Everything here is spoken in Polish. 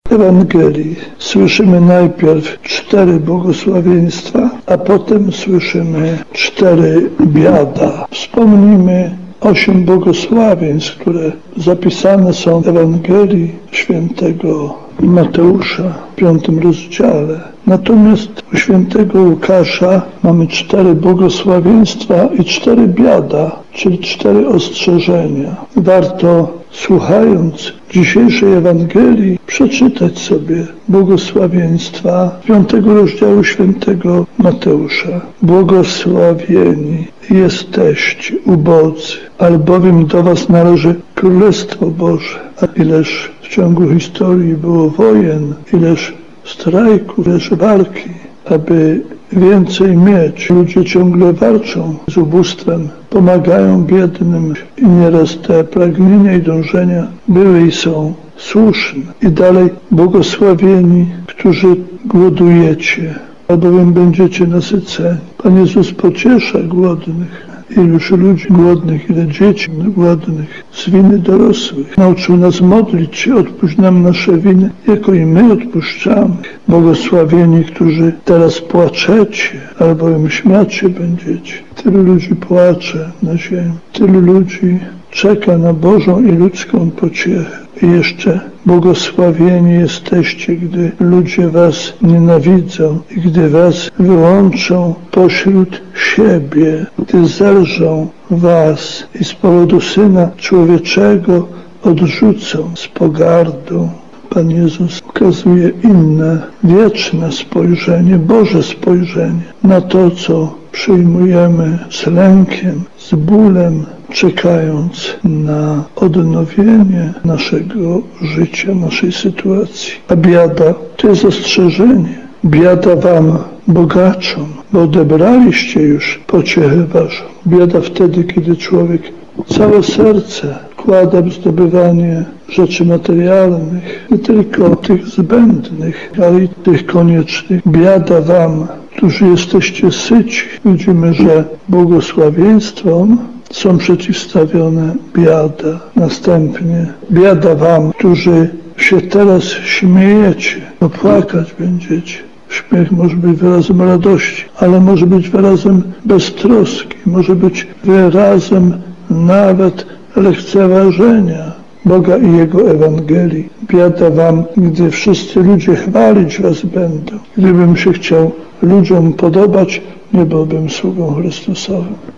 Ewangelii słyszymy najpierw 4 błogosławieństwa, a potem słyszymy 4 biada. Wspomnijmy 8 błogosławieństw, które zapisane są w Ewangelii świętego Mateusza w 5 rozdziale. Natomiast u świętego Łukasza mamy 4 błogosławieństwa i 4 biada, czyli 4 ostrzeżenia. Warto, słuchając dzisiejszej Ewangelii, przeczytać sobie błogosławieństwa 5 rozdziału świętego Mateusza. Błogosławieni jesteście ubodzy, albowiem do was należy Królestwo Boże. A ileż w ciągu historii było wojen, ileż strajków, ileż walki, aby więcej mieć. Ludzie ciągle walczą z ubóstwem, pomagają biednym i nieraz te pragnienia i dążenia były i są słuszne. I dalej, błogosławieni, którzy głodujecie, albowiem będziecie nasyceni. Pan Jezus pociesza głodnych. Iluż ludzi głodnych, ile dzieci głodnych z winy dorosłych. Nauczył nas modlić się, odpuść nam nasze winy, jako i my odpuszczamy. Błogosławieni, którzy teraz płaczecie, albowiem śmiać się będziecie. Tylu ludzi płacze na ziemi, tylu ludzi czeka na Bożą i ludzką pociechę. I jeszcze błogosławieni jesteście, gdy ludzie was nienawidzą i gdy was wyłączą pośród siebie, gdy zelżą was i z powodu Syna Człowieczego odrzucą z pogardą. Pan Jezus ukazuje inne, wieczne spojrzenie, Boże spojrzenie na to, co przyjmujemy z lękiem, z bólem, czekając na odnowienie naszego życia, naszej sytuacji. A biada to jest ostrzeżenie. Biada wam, bogaczom, bo odebraliście już pociechę waszą. Biada wtedy, kiedy człowiek całe serce wkłada w zdobywanie rzeczy materialnych, nie tylko tych zbędnych, ale i tych koniecznych. Biada wam, którzy jesteście syci. Widzimy, że błogosławieństwom są przeciwstawione biada. Następnie biada wam, którzy się teraz śmiejecie, bo płakać będziecie. Śmiech może być wyrazem radości, ale może być wyrazem beztroski, może być wyrazem nawet lekceważenia Boga i Jego Ewangelii. Biada wam, gdy wszyscy ludzie chwalić was będą. Gdybym się chciał ludziom podobać, nie byłbym sługą Chrystusowym.